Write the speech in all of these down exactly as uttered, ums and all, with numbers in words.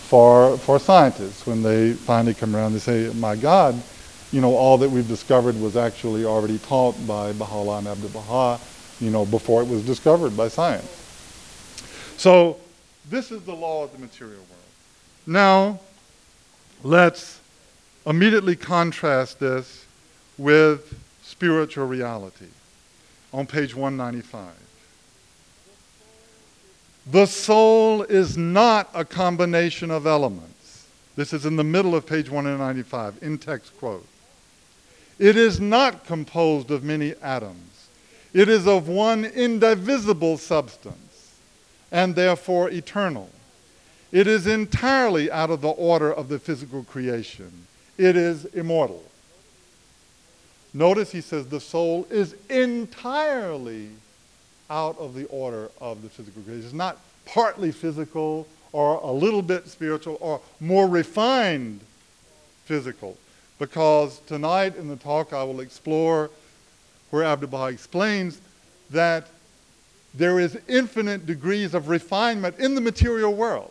for, for scientists. When they finally come around, they say, my God, you know, all that we've discovered was actually already taught by Baha'u'llah and Abdu'l-Baha, you know, before it was discovered by science. So this is the law of the material world. Now, let's immediately contrast this with spiritual reality on page one ninety-five. The soul is not a combination of elements. This is in the middle of page one ninety-five, in-text quote. It is not composed of many atoms. It is of one indivisible substance, and therefore eternal. It is entirely out of the order of the physical creation. It is immortal. Notice he says the soul is entirely out of the order of the physical creation. It's not partly physical or a little bit spiritual or more refined physical. Because tonight in the talk I will explore where Abdu'l-Baha explains that there is infinite degrees of refinement in the material world.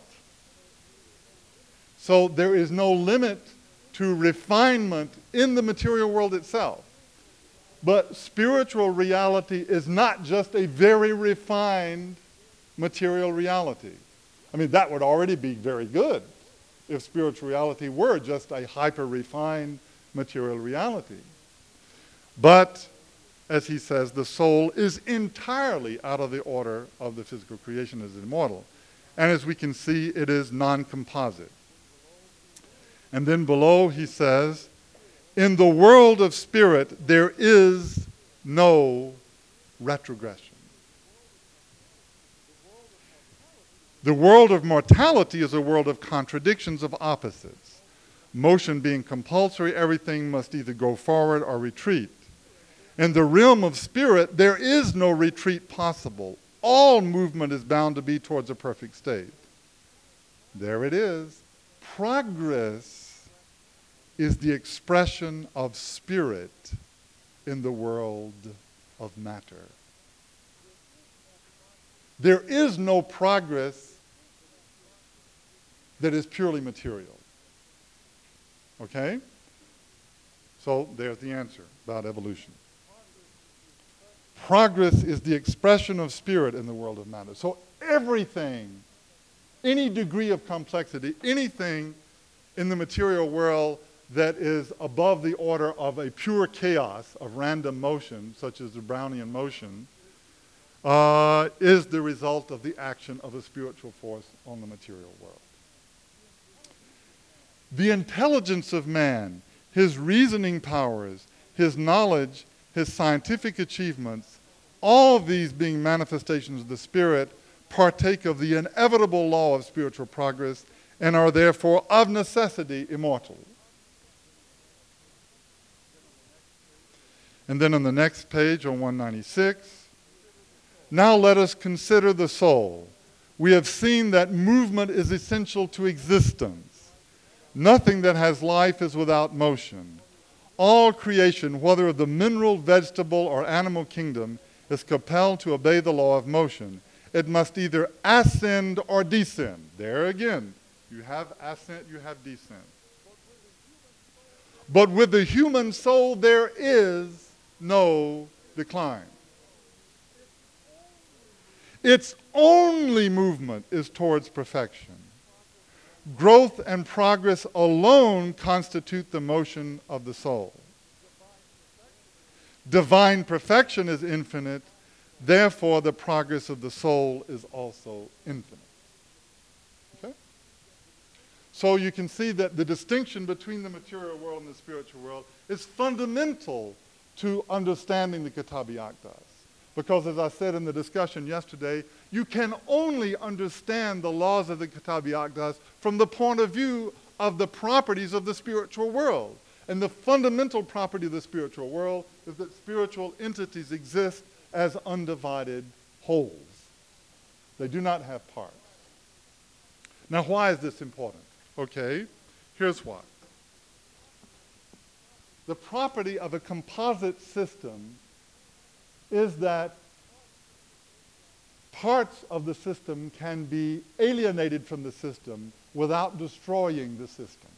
So there is no limit to refinement in the material world itself. But spiritual reality is not just a very refined material reality. I mean, that would already be very good if spiritual reality were just a hyper-refined material reality. But, as he says, the soul is entirely out of the order of the physical creation as immortal. And as we can see, it is non-composite. And then below he says, in the world of spirit, there is no retrogression. The world of mortality is a world of contradictions, of opposites. Motion being compulsory, everything must either go forward or retreat. In the realm of spirit, there is no retreat possible. All movement is bound to be towards a perfect state. There it is. Progress is the expression of spirit in the world of matter. There is no progress that is purely material. Okay? So there's the answer about evolution. Progress is the expression of spirit in the world of matter. So everything, any degree of complexity, anything in the material world that is above the order of a pure chaos of random motion, such as the Brownian motion, uh, is the result of the action of a spiritual force on the material world. The intelligence of man, his reasoning powers, his knowledge, his scientific achievements, all of these being manifestations of the spirit, partake of the inevitable law of spiritual progress and are therefore of necessity immortal. And then on the next page, on one ninety-six, now let us consider the soul. We have seen that movement is essential to existence. Nothing that has life is without motion. All creation, whether of the mineral, vegetable, or animal kingdom, is compelled to obey the law of motion. It must either ascend or descend. There again, you have ascent, you have descent. But with the human soul, there is no decline. Its only movement is towards perfection. Growth and progress alone constitute the motion of the soul. Divine perfection is infinite, therefore the progress of the soul is also infinite. Okay? So you can see that the distinction between the material world and the spiritual world is fundamental to understanding the Kitab-i Aqdas. Because as I said in the discussion yesterday, you can only understand the laws of the Kitab-i Aqdas from the point of view of the properties of the spiritual world. And the fundamental property of the spiritual world is that spiritual entities exist as undivided wholes. They do not have parts. Now, why is this important? Okay, here's why. The property of a composite system is that parts of the system can be alienated from the system without destroying the system.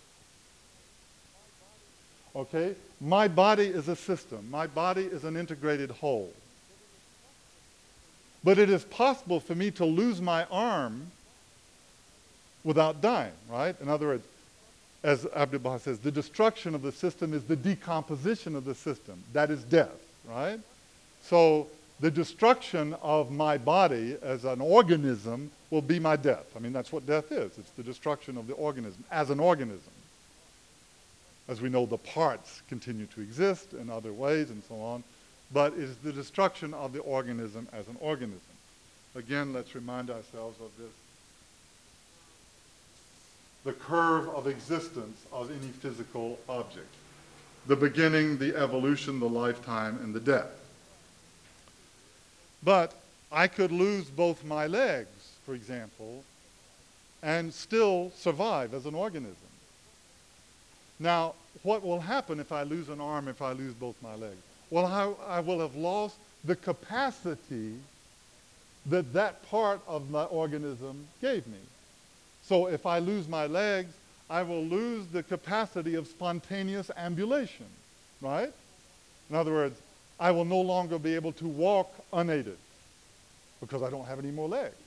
Okay? My body is a system. My body is an integrated whole. But it is possible for me to lose my arm without dying, right? In other words, as Abdu'l-Baha says, the destruction of the system is the decomposition of the system. That is death, right? So the destruction of my body as an organism will be my death. I mean, that's what death is. It's the destruction of the organism as an organism. As we know, the parts continue to exist in other ways and so on, but it is the destruction of the organism as an organism. Again, let's remind ourselves of this. The curve of existence of any physical object. The beginning, the evolution, the lifetime, and the death. But I could lose both my legs, for example, and still survive as an organism. Now, what will happen if I lose an arm, if I lose both my legs? Well, I, I will have lost the capacity that that part of my organism gave me. So if I lose my legs, I will lose the capacity of spontaneous ambulation, right? In other words, I will no longer be able to walk unaided because I don't have any more legs.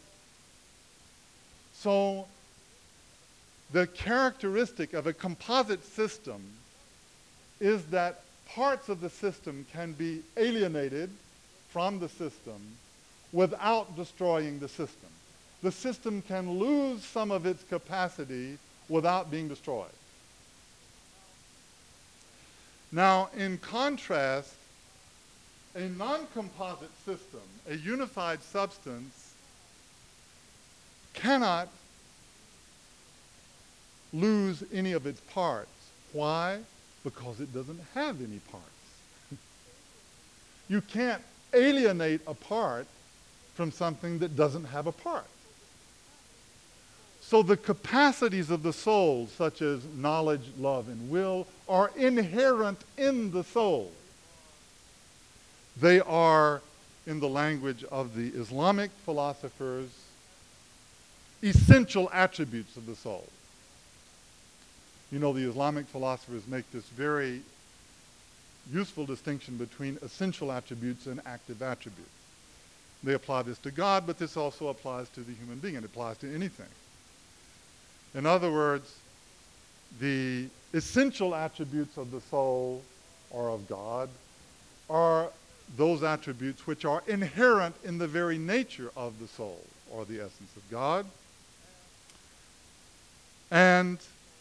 So the characteristic of a composite system is that parts of the system can be alienated from the system without destroying the system. The system can lose some of its capacity without being destroyed. Now, in contrast, a non-composite system, a unified substance, cannot lose any of its parts. Why? Because it doesn't have any parts. You can't alienate a part from something that doesn't have a part. So the capacities of the soul, such as knowledge, love, and will, are inherent in the soul. They are, in the language of the Islamic philosophers, essential attributes of the soul. You know, the Islamic philosophers make this very useful distinction between essential attributes and active attributes. They apply this to God, but this also applies to the human being. It applies to anything. In other words, the essential attributes of the soul or of God are those attributes which are inherent in the very nature of the soul or the essence of God. And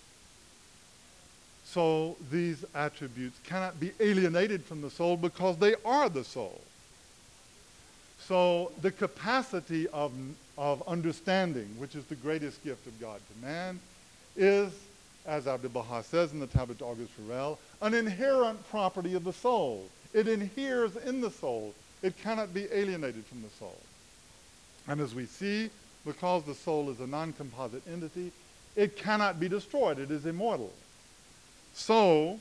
so these attributes cannot be alienated from the soul because they are the soul. So the capacity of, of understanding, which is the greatest gift of God to man, is, as Abdu'l-Baha says in the Tablet to August Farrell, an inherent property of the soul. It inheres in the soul. It cannot be alienated from the soul. And as we see, because the soul is a non-composite entity, it cannot be destroyed. It is immortal. So,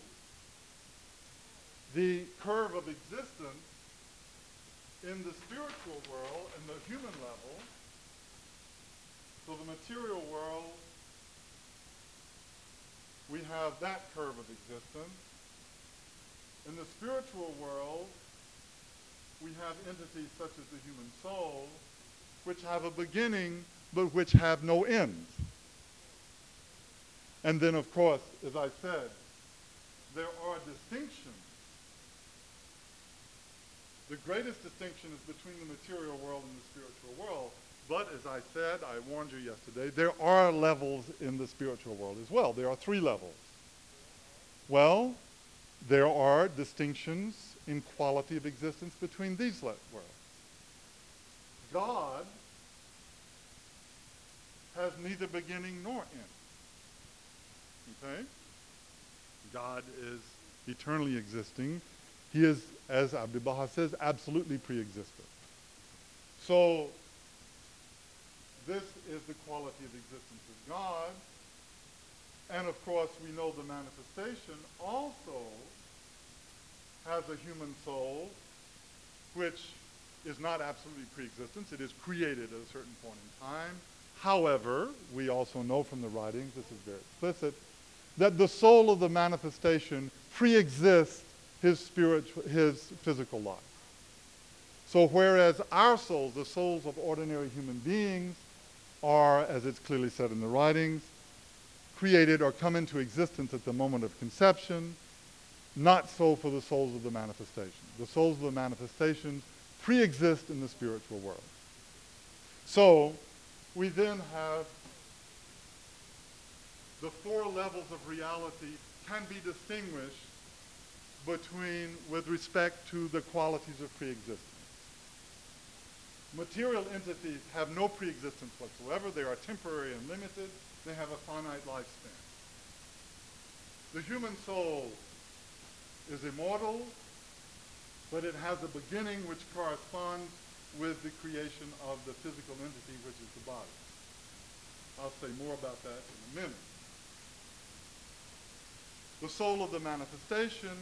the curve of existence in the spiritual world and the human level, so the material world, we have that curve of existence. In the spiritual world, we have entities such as the human soul, which have a beginning, but which have no end. And then, of course, as I said, there are distinctions. The greatest distinction is between the material world and the spiritual world. But as I said, I warned you yesterday, there are levels in the spiritual world as well. There are three levels. Well, there are distinctions in quality of existence between these worlds. God has neither beginning nor end. Okay? God is eternally existing. He is, as Abdu'l-Baha says, absolutely pre-existent. So, this is the quality of existence of God. And of course, we know the manifestation also has a human soul, which is not absolutely pre-existence. It is created at a certain point in time. However, we also know from the writings, this is very explicit, that the soul of the manifestation pre-exists his spiritual, his physical life. So whereas our souls, the souls of ordinary human beings, are, as it's clearly said in the writings, created or come into existence at the moment of conception, not so for the souls of the manifestation. The souls of the manifestations pre-exist in the spiritual world. So we then have the four levels of reality can be distinguished between, with respect to the qualities of pre-existence. Material entities have no pre-existence whatsoever. They are temporary and limited. They have a finite lifespan. The human soul is immortal, but it has a beginning which corresponds with the creation of the physical entity, which is the body. I'll say more about that in a minute. The soul of the manifestation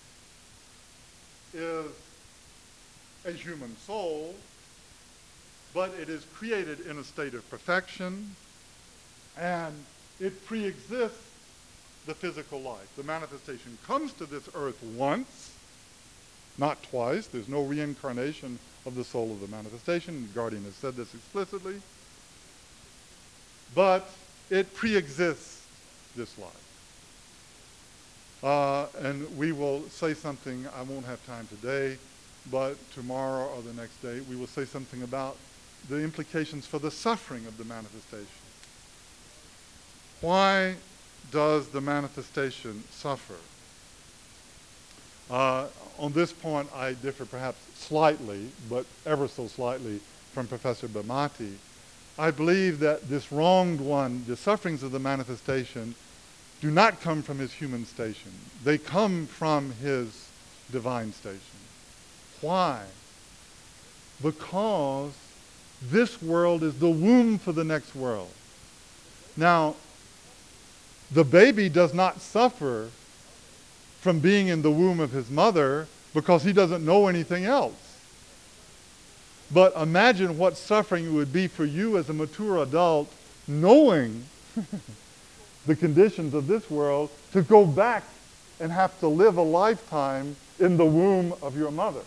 is a human soul, but it is created in a state of perfection, and it pre-exists the physical life. The manifestation comes to this earth once, not twice. There's no reincarnation of the soul of the manifestation. The Guardian has said this explicitly. But it pre-exists this life. Uh, and we will say something, I won't have time today, but tomorrow or the next day, we will say something about the implications for the suffering of the manifestation. Why does the manifestation suffer? Uh, on this point, I differ perhaps slightly, but ever so slightly, from Professor Bhamati. I believe that this wronged one, the sufferings of the manifestation, do not come from his human station. They come from his divine station. Why? Because this world is the womb for the next world. Now, the baby does not suffer from being in the womb of his mother because he doesn't know anything else. But imagine what suffering it would be for you as a mature adult, knowing the conditions of this world, to go back and have to live a lifetime in the womb of your mother.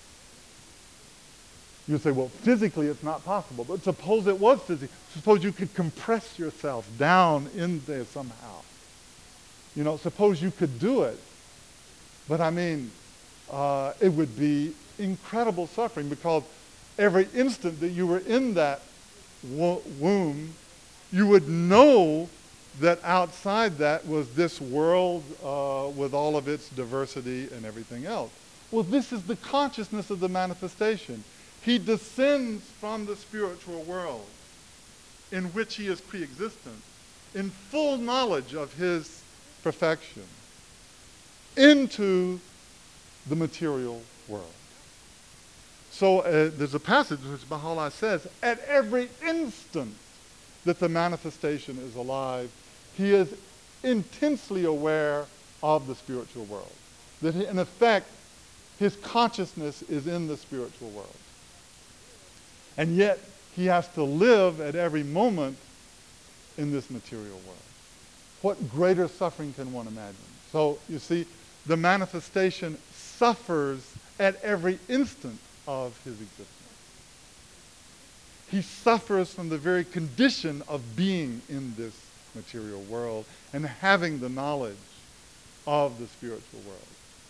You say, well, physically it's not possible. But suppose it was physically. Suppose you could compress yourself down in there somehow. You know, suppose you could do it. But I mean, uh, it would be incredible suffering, because every instant that you were in that wo- womb, you would know that outside that was this world uh, with all of its diversity and everything else. Well, this is the consciousness of the manifestation. He descends from the spiritual world in which he is pre-existent, in full knowledge of his perfection, into the material world. So uh, there's a passage which Baha'u'llah says, at every instant that the manifestation is alive, he is intensely aware of the spiritual world. That he, in effect, his consciousness is in the spiritual world. And yet, he has to live at every moment in this material world. What greater suffering can one imagine? So, you see, the manifestation suffers at every instant of his existence. He suffers from the very condition of being in this material world and having the knowledge of the spiritual world.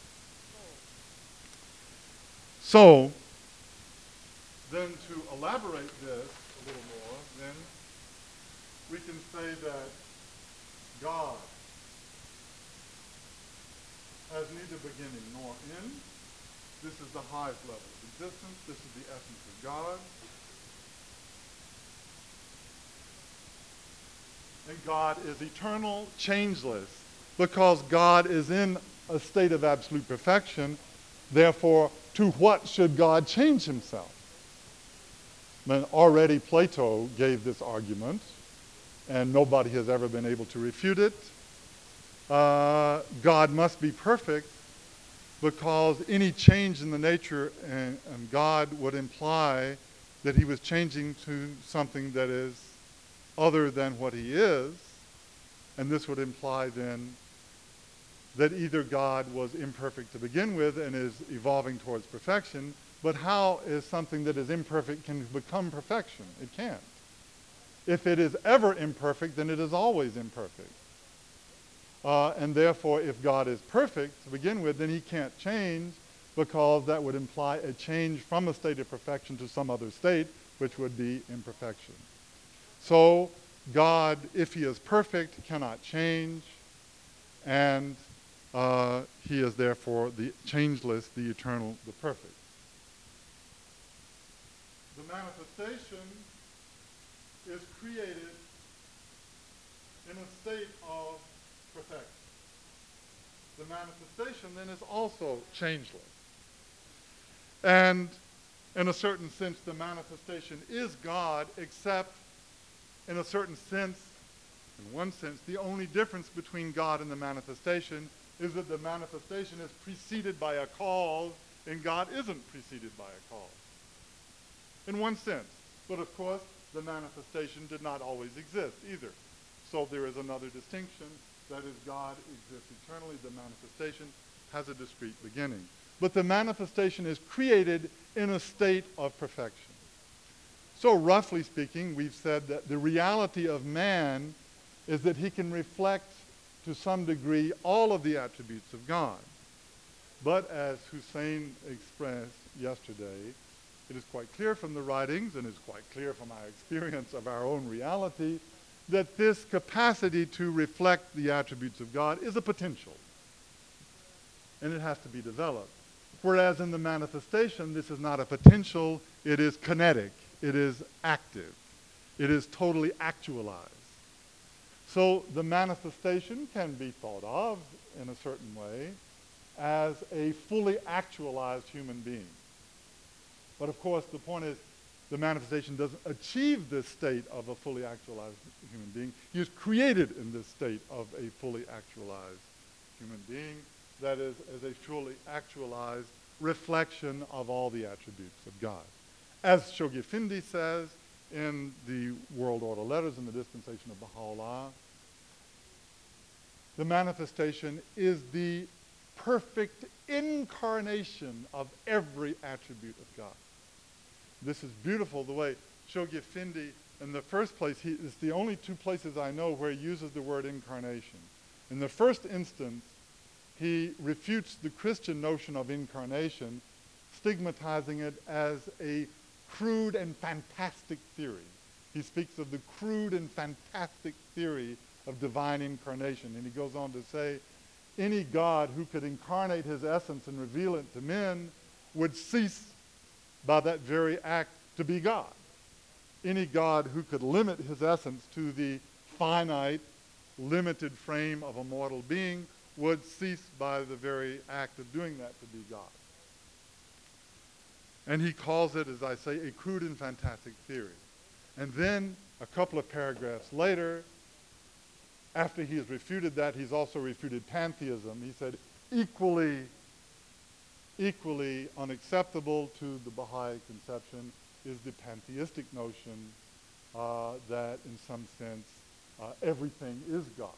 So, then to elaborate this a little more, then we can say that God has neither beginning nor end. This is the highest level of existence. This is the essence of God. And God is eternal, changeless, because God is in a state of absolute perfection. Therefore, to what should God change himself? Then already Plato gave this argument, and nobody has ever been able to refute it. Uh, God must be perfect, because any change in the nature and, and God would imply that he was changing to something that is other than what he is, and this would imply then that either God was imperfect to begin with and is evolving towards perfection, but how is something that is imperfect can become perfection? It can't. If it is ever imperfect, then it is always imperfect. Uh, and therefore, if God is perfect to begin with, then he can't change, because that would imply a change from a state of perfection to some other state, which would be imperfection. So God, if he is perfect, cannot change, and uh, he is therefore the changeless, the eternal, the perfect. The manifestation is created in a state of perfection. The manifestation then is also changeless. And in a certain sense, the manifestation is God, except in a certain sense, in one sense, the only difference between God and the manifestation is that the manifestation is preceded by a cause, and God isn't preceded by a cause. In one sense. But of course, the manifestation did not always exist either. So there is another distinction. That is, God exists eternally. The manifestation has a discrete beginning. But the manifestation is created in a state of perfection. So roughly speaking, we've said that the reality of man is that he can reflect to some degree all of the attributes of God. But as Hussein expressed yesterday, it is quite clear from the writings, and is quite clear from our experience of our own reality, that this capacity to reflect the attributes of God is a potential. And it has to be developed. Whereas in the manifestation, this is not a potential, it is kinetic, it is active, it is totally actualized. So the manifestation can be thought of, in a certain way, as a fully actualized human being. But of course, the point is, the manifestation doesn't achieve this state of a fully actualized human being. He is created in this state of a fully actualized human being, that is, as a truly actualized reflection of all the attributes of God. As Shoghi Effendi says in the World Order Letters in the dispensation of Baha'u'llah, the manifestation is the perfect incarnation of every attribute of God. This is beautiful, the way Shoghi Effendi, in the first place, he, it's the only two places I know where he uses the word incarnation. In the first instance, he refutes the Christian notion of incarnation, stigmatizing it as a crude and fantastic theory. He speaks of the crude and fantastic theory of divine incarnation. And he goes on to say, any God who could incarnate his essence and reveal it to men would cease by that very act to be God. Any God who could limit his essence to the finite, limited frame of a mortal being would cease by the very act of doing that to be God. And he calls it, as I say, a crude and fantastic theory. And then, a couple of paragraphs later, after he has refuted that, he's also refuted pantheism. He said, equally Equally unacceptable to the Baha'i conception is the pantheistic notion uh, that, in some sense, uh, everything is God.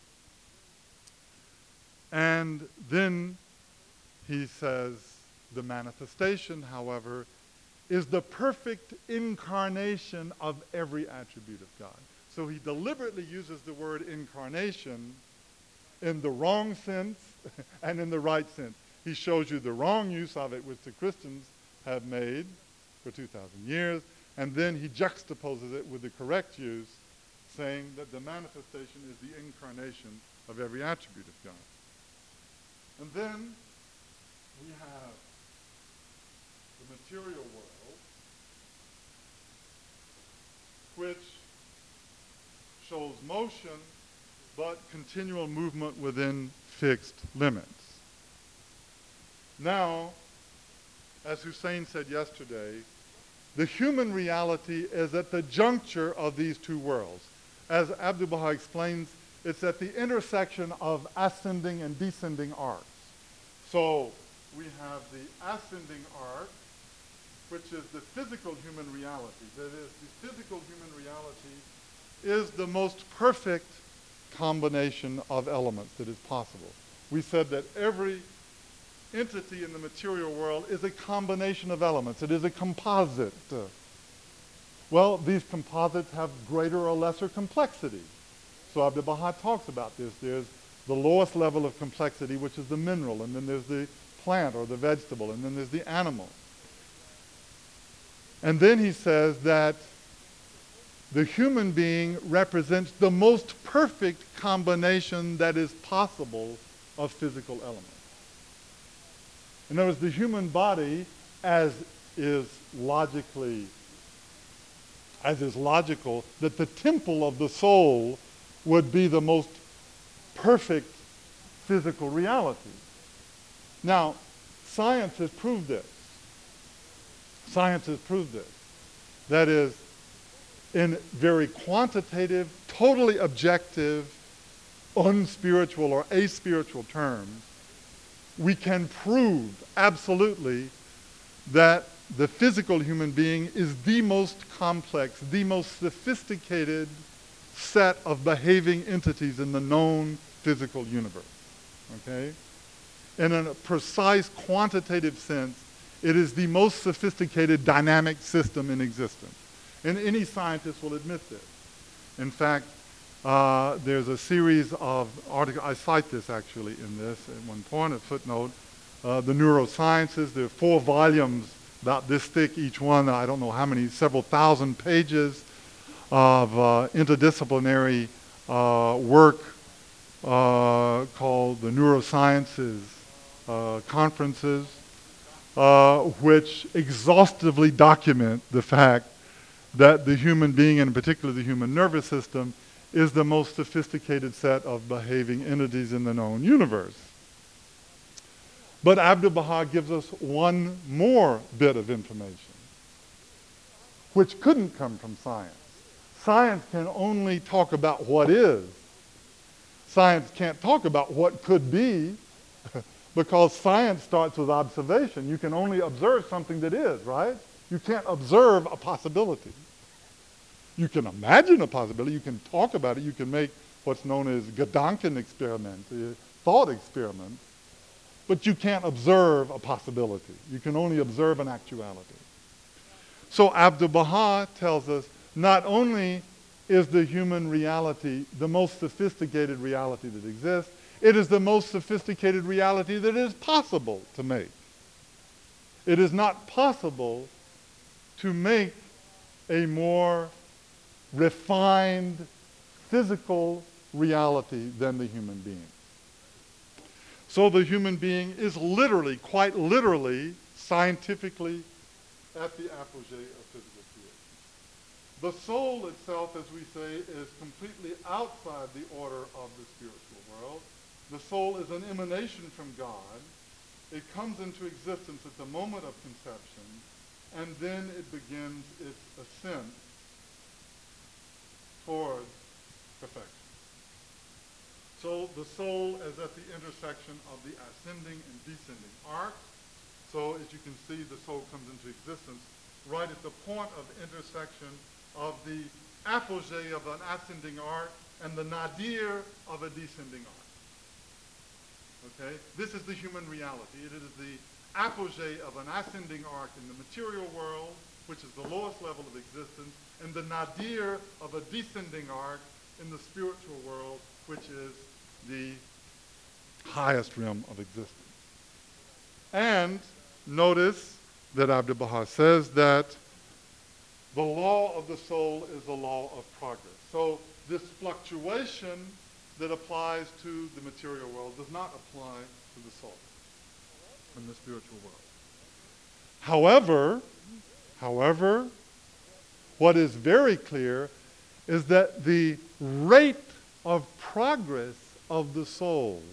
And then he says, the manifestation, however, is the perfect incarnation of every attribute of God. So he deliberately uses the word incarnation in the wrong sense and in the right sense. He shows you the wrong use of it, which the Christians have made for two thousand years, and then he juxtaposes it with the correct use, saying that the manifestation is the incarnation of every attribute of God. And then we have the material world, which shows motion, but continual movement within fixed limits. Now, as Hussein said yesterday, the human reality is at the juncture of these two worlds. As Abdu'l-Baha explains, it's at the intersection of ascending and descending arcs. So we have the ascending arc, which is the physical human reality. That is, the physical human reality is the most perfect combination of elements that is possible. We said that every entity in the material world is a combination of elements. It is a composite. Well, these composites have greater or lesser complexity. So Abdu'l-Baha talks about this. There's the lowest level of complexity, which is the mineral, and then there's the plant or the vegetable, and then there's the animal. And then he says that the human being represents the most perfect combination that is possible of physical elements. In other words, the human body, as is logically, as is logical, that the temple of the soul would be the most perfect physical reality. Now, science has proved this. Science has proved this. That is, in very quantitative, totally objective, unspiritual or aspiritual terms, we can prove absolutely that the physical human being is the most complex, the most sophisticated set of behaving entities in the known physical universe. Okay? In a precise quantitative sense, it is the most sophisticated dynamic system in existence. And any scientist will admit this. In fact, uh, there's a series of articles, I cite this actually in this at one point, a footnote, uh, the neurosciences. There are four volumes about this thick each one, I don't know how many, several thousand pages of uh, interdisciplinary uh, work uh, called the Neurosciences uh, Conferences, uh, which exhaustively document the fact that the human being, and in particular the human nervous system, is the most sophisticated set of behaving entities in the known universe. But Abdu'l-Baha gives us one more bit of information, which couldn't come from science. Science can only talk about what is. Science can't talk about what could be, because science starts with observation. You can only observe something that is, right? You can't observe a possibility. You can imagine a possibility, you can talk about it, you can make what's known as Gedanken experiment, a thought experiment, but you can't observe a possibility. You can only observe an actuality. So Abdu'l-Baha tells us not only is the human reality the most sophisticated reality that exists, it is the most sophisticated reality that is possible to make. It is not possible to make a more refined physical reality than the human being. So the human being is literally, quite literally, scientifically, at the apogee of physical creation. The soul itself, as we say, is completely outside the order of the spiritual world. The soul is an emanation from God. It comes into existence at the moment of conception, and then it begins its ascent towards perfection. So the soul is at the intersection of the ascending and descending arc. So as you can see, the soul comes into existence right at the point of intersection of the apogee of an ascending arc and the nadir of a descending arc. Okay? This is the human reality. It is the apogee of an ascending arc in the material world, which is the lowest level of existence, and the nadir of a descending arc in the spiritual world, which is the highest realm of existence. And notice that Abdu'l-Baha says that the law of the soul is the law of progress. So this fluctuation that applies to the material world does not apply to the soul in the spiritual world. However, however, what is very clear is that the rate of progress of the soul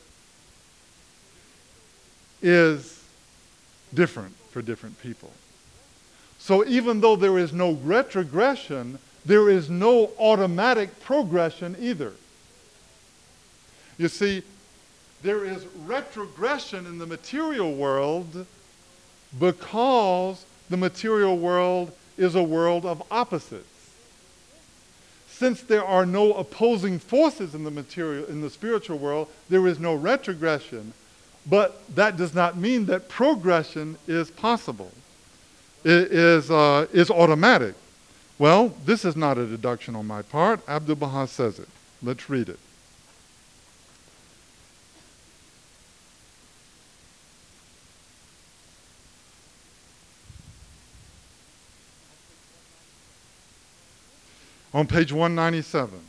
is different for different people. So even though there is no retrogression, there is no automatic progression either. You see, There is retrogression in the material world because the material world is a world of opposites. Since there are no opposing forces in the material, in the spiritual world, there is no retrogression. But that does not mean that progression is possible. It is, uh, is automatic. Well, this is not a deduction on my part. Abdu'l-Baha says it. Let's read it. On page one ninety-seven.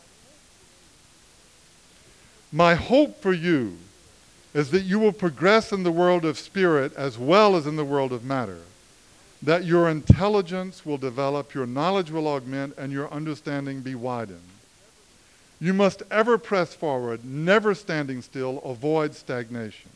My hope for you is that you will progress in the world of spirit as well as in the world of matter, that your intelligence will develop, your knowledge will augment, and your understanding be widened. You must ever press forward, never standing still, avoid stagnation.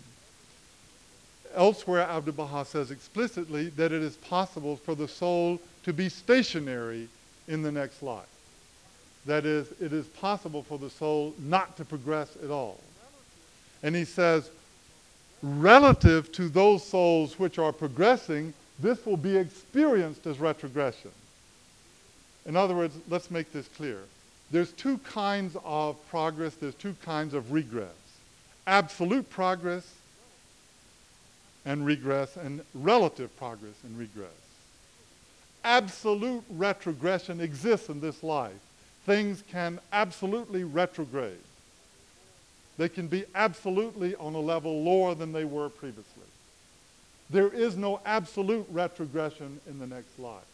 Elsewhere, Abdu'l-Baha says explicitly that it is possible for the soul to be stationary in the next life. That is, it is possible for the soul not to progress at all. And he says, relative to those souls which are progressing, this will be experienced as retrogression. In other words, let's make this clear. There's two kinds of progress, there's two kinds of regress. Absolute progress and regress, and relative progress and regress. Absolute retrogression exists in this life. Things can absolutely retrograde. They can be absolutely on a level lower than they were previously. There is no absolute retrogression in the next life.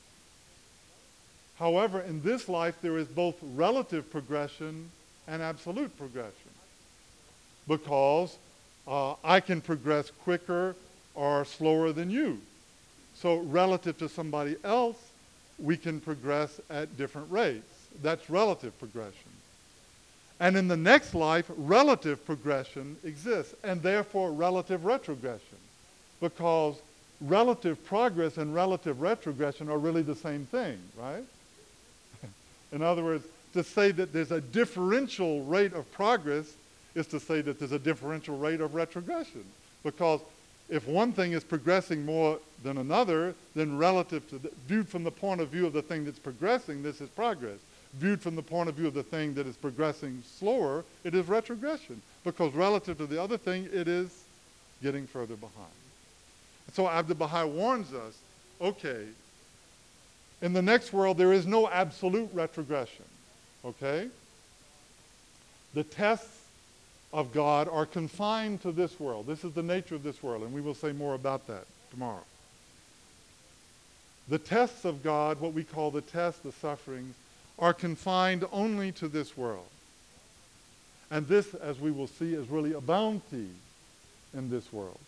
However, in this life, there is both relative progression and absolute progression. Because uh, I can progress quicker or slower than you. So relative to somebody else, we can progress at different rates. That's relative progression. And in the next life, relative progression exists, and therefore relative retrogression. Because relative progress and relative retrogression are really the same thing, right? In other words, to say that there's a differential rate of progress is to say that there's a differential rate of retrogression. Because if one thing is progressing more than another, then relative to, the, viewed from the point of view of the thing that's progressing, this is progress. Viewed from the point of view of the thing that is progressing slower, it is retrogression. Because relative to the other thing, it is getting further behind. So Abdu'l-Baha warns us, okay, in the next world there is no absolute retrogression, okay? The tests of God are confined to this world. This is the nature of this world, and we will say more about that tomorrow. The tests of God, what we call the tests, the sufferings, are confined only to this world. And this, as we will see, is really a bounty in this world.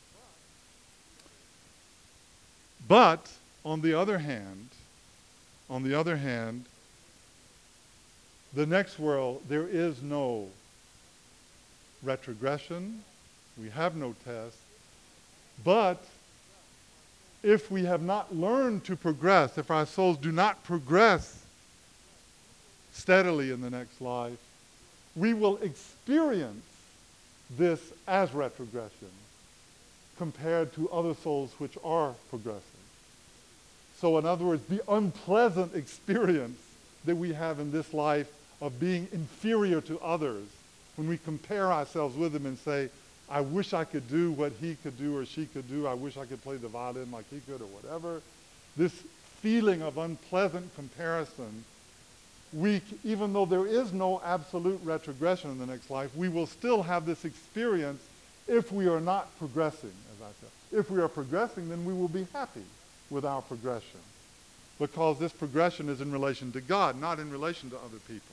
But, on the other hand, on the other hand, the next world, there is no retrogression. We have no test. But if we have not learned to progress, if our souls do not progress steadily in the next life, we will experience this as retrogression compared to other souls which are progressing. So in other words, the unpleasant experience that we have in this life of being inferior to others, when we compare ourselves with them and say, I wish I could do what he could do or she could do, I wish I could play the violin like he could or whatever, this feeling of unpleasant comparison, we, even though there is no absolute retrogression in the next life, we will still have this experience if we are not progressing, as I said. If we are progressing, then we will be happy with our progression, because this progression is in relation to God, not in relation to other people.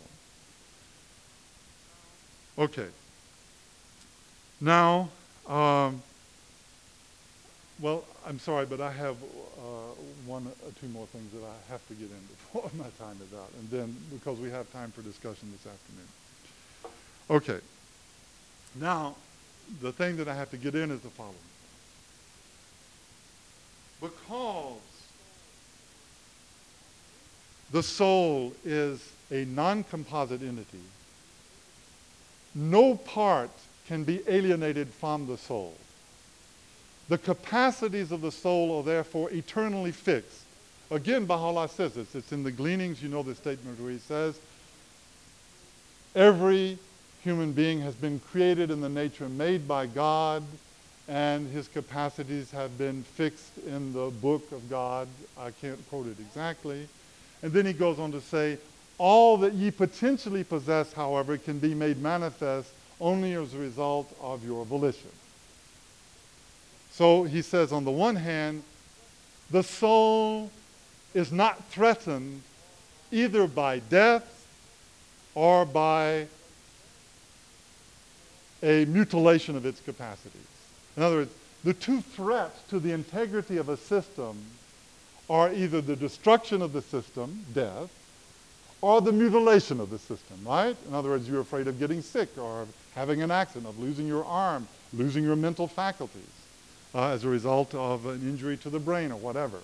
Okay. Now, um, well, I'm sorry, but I have uh, one or two more things that I have to get in before my time is out, and then because we have time for discussion this afternoon. Okay. Now, the thing that I have to get in is the following. Because the soul is a non-composite entity, no part can be alienated from the soul. The capacities of the soul are therefore eternally fixed. Again, Baha'u'llah says this. It's in the Gleanings, you know the statement where he says, every human being has been created in the nature made by God, and his capacities have been fixed in the book of God. I can't quote it exactly. And then he goes on to say, all that ye potentially possess, however, can be made manifest only as a result of your volition. So he says, on the one hand, the soul is not threatened either by death or by a mutilation of its capacities. In other words, the two threats to the integrity of a system are either the destruction of the system, death, or the mutilation of the system, right? In other words, you're afraid of getting sick or having an accident, of losing your arm, losing your mental faculties uh, as a result of an injury to the brain or whatever.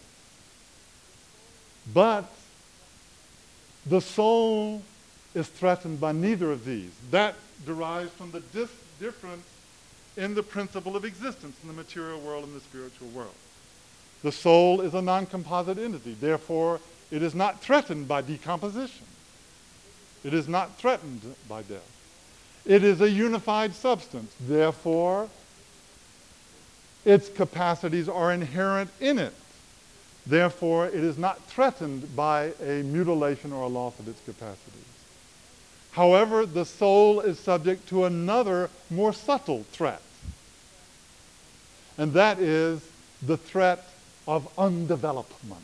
But the soul is threatened by neither of these. That derives from the dis- difference in the principle of existence in the material world and the spiritual world. The soul is a non-composite entity. Therefore, it is not threatened by decomposition. It is not threatened by death. It is a unified substance. Therefore, its capacities are inherent in it. Therefore, it is not threatened by a mutilation or a loss of its capacities. However, the soul is subject to another more subtle threat. And that is the threat of undevelopment.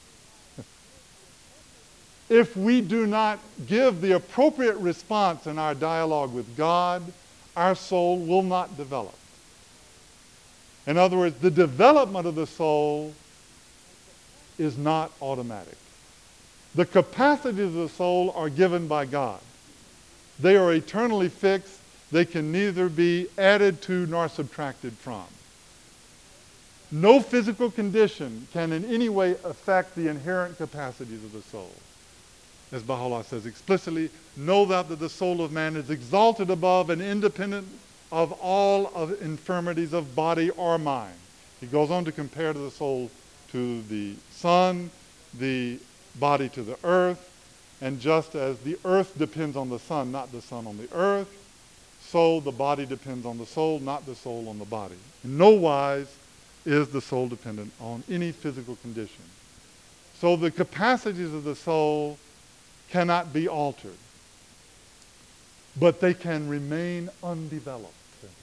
If we do not give the appropriate response in our dialogue with God, our soul will not develop. In other words, the development of the soul is not automatic. The capacities of the soul are given by God. They are eternally fixed. They can neither be added to nor subtracted from. No physical condition can in any way affect the inherent capacities of the soul. As Baha'u'llah says explicitly, know thou that the soul of man is exalted above and independent of all of infirmities of body or mind. He goes on to compare to the soul to the sun, the body to the earth, and just as the earth depends on the sun, not the sun on the earth, so the body depends on the soul, not the soul on the body. In no wise is the soul dependent on any physical condition. So the capacities of the soul cannot be altered, but they can remain undeveloped.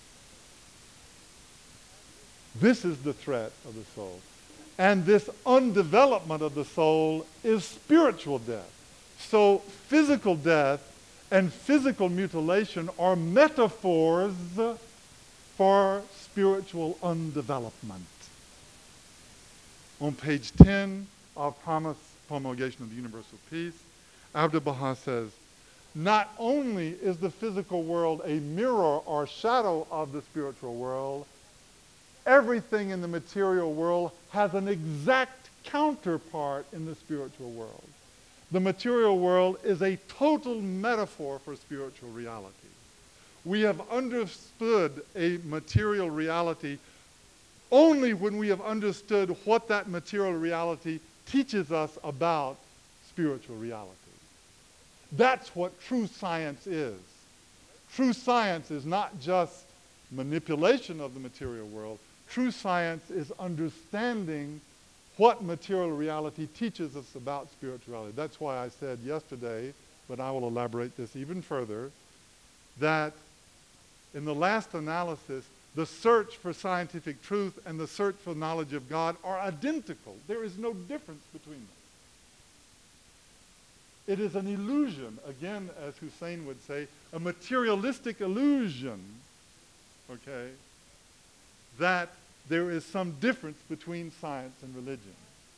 This is the threat of the soul. And this undevelopment of the soul is spiritual death. So physical death and physical mutilation are metaphors for spiritual undevelopment. On page ten of Promise Promulgation of the Universal Peace, Abdu'l-Baha says, not only is the physical world a mirror or shadow of the spiritual world, everything in the material world has an exact counterpart in the spiritual world. The material world is a total metaphor for spiritual reality. We have understood a material reality only when we have understood what that material reality teaches us about spiritual reality. That's what true science is. True science is not just manipulation of the material world. True science is understanding what material reality teaches us about spirituality. That's why I said yesterday, but I will elaborate this even further, that in the last analysis, the search for scientific truth and the search for knowledge of God are identical. There is no difference between them. It is an illusion, again, as Hussein would say, a materialistic illusion, okay, that there is some difference between science and religion.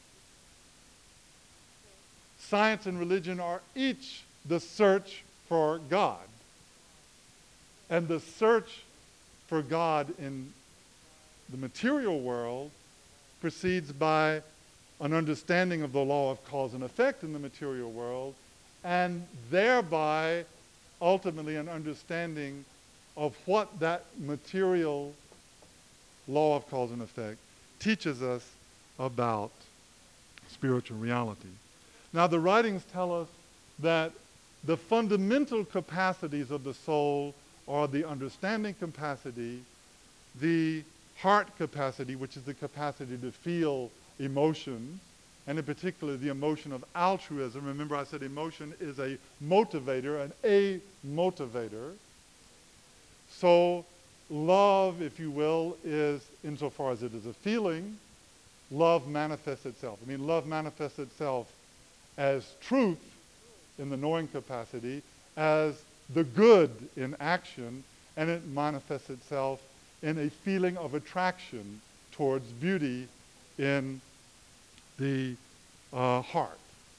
Science and religion are each the search for God. And the search for God in the material world proceeds by an understanding of the law of cause and effect in the material world, and thereby ultimately an understanding of what that material law of cause and effect teaches us about spiritual reality. Now, the writings tell us that the fundamental capacities of the soul are the understanding capacity, the heart capacity, which is the capacity to feel emotions, and in particular the emotion of altruism. Remember, I said emotion is a motivator, an a motivator. So love, if you will, is, insofar as it is a feeling, love manifests itself. I mean, love manifests itself as truth in the knowing capacity, as the good in action, and it manifests itself in a feeling of attraction towards beauty in the uh, heart.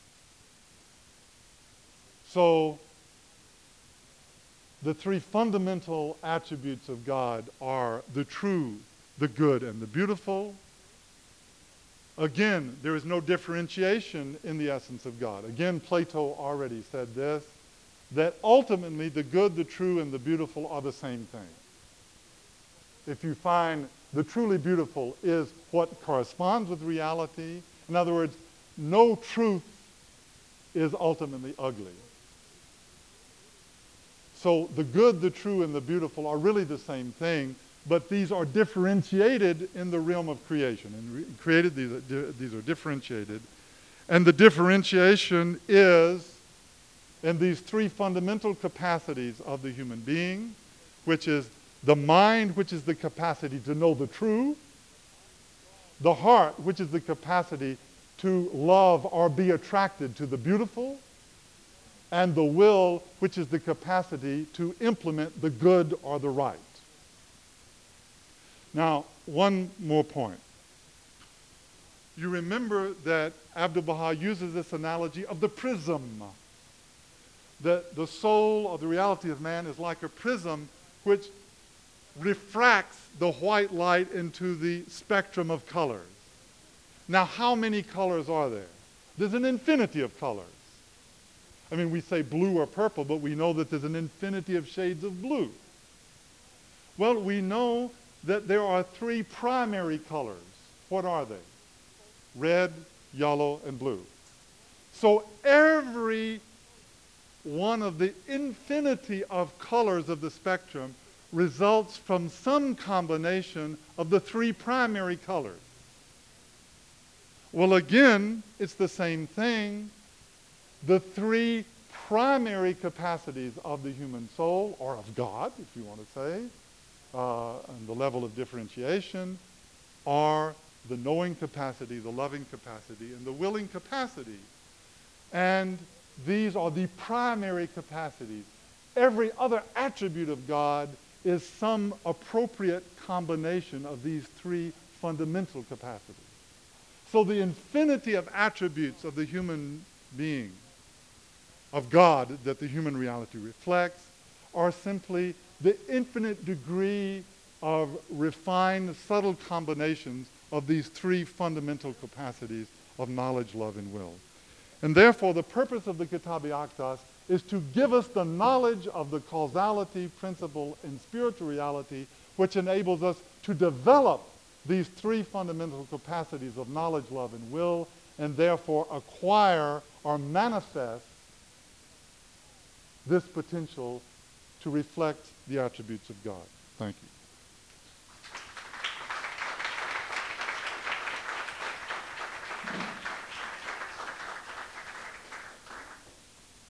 So the three fundamental attributes of God are the true, the good, and the beautiful. Again, there is no differentiation in the essence of God. Again, Plato already said this, that ultimately the good, the true, and the beautiful are the same thing. If you find the truly beautiful is what corresponds with reality, in other words, no truth is ultimately ugly. So the good, the true, and the beautiful are really the same thing, but these are differentiated in the realm of creation. And re- created, these are, di- these are differentiated. And the differentiation is in these three fundamental capacities of the human being, which is the mind, which is the capacity to know the true, the heart, which is the capacity to love or be attracted to the beautiful, and the will, which is the capacity to implement the good or the right. Now, one more point. You remember that Abdu'l-Baha uses this analogy of the prism. That the soul or the reality of man is like a prism which refracts the white light into the spectrum of colors. Now, how many colors are there? There's an infinity of colors. I mean, we say blue or purple, but we know that there's an infinity of shades of blue. Well, we know that there are three primary colors. What are they? Red, yellow, and blue. So every one of the infinity of colors of the spectrum results from some combination of the three primary colors. Well, again, it's the same thing. The three primary capacities of the human soul, or of God, if you want to say, uh, and the level of differentiation, are the knowing capacity, the loving capacity, and the willing capacity. And these are the primary capacities. Every other attribute of God is some appropriate combination of these three fundamental capacities. So the infinity of attributes of the human being, of God, that the human reality reflects, are simply the infinite degree of refined, subtle combinations of these three fundamental capacities of knowledge, love, and will. And therefore, the purpose of the Kitab-i-Aqdas is to give us the knowledge of the causality principle in spiritual reality, which enables us to develop these three fundamental capacities of knowledge, love, and will, and therefore acquire or manifest this potential to reflect the attributes of God. Thank you.